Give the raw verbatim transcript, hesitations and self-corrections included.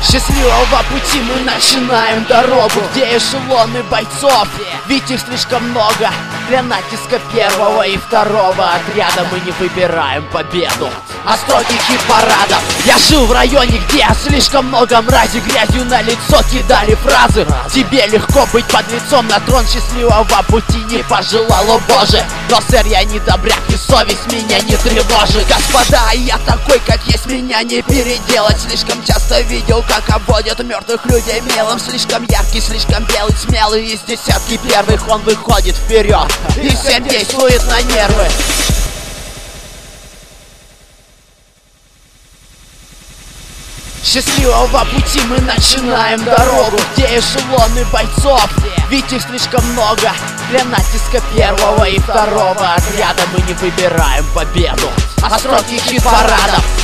Счастливого пути мы начинаем дорогу, где эшелоны бойцов, ведь их слишком много. Для натиска первого и второго отряда мы не выбираем победу, а строгих хит-парадов. Я жил в районе, где слишком много мрази, грязью на лицо кидали фразы. Тебе легко быть под лицом, на трон счастливого пути не пожелал, о боже. Но, сэр, я не добряк, и совесть меня не тревожит. Господа, я такой, как есть, меня не переделать. Слишком часто видел, как обводят мертвых людей мелом. Слишком яркий, слишком белый, смелый, из десятки первых он выходит вперед и всем действует на нервы. Счастливого пути мы начинаем дорогу, где эшелоны бойцов, ведь их слишком много. Для натиска первого и второго отряда мы не выбираем победу, а строгих хит-парадов.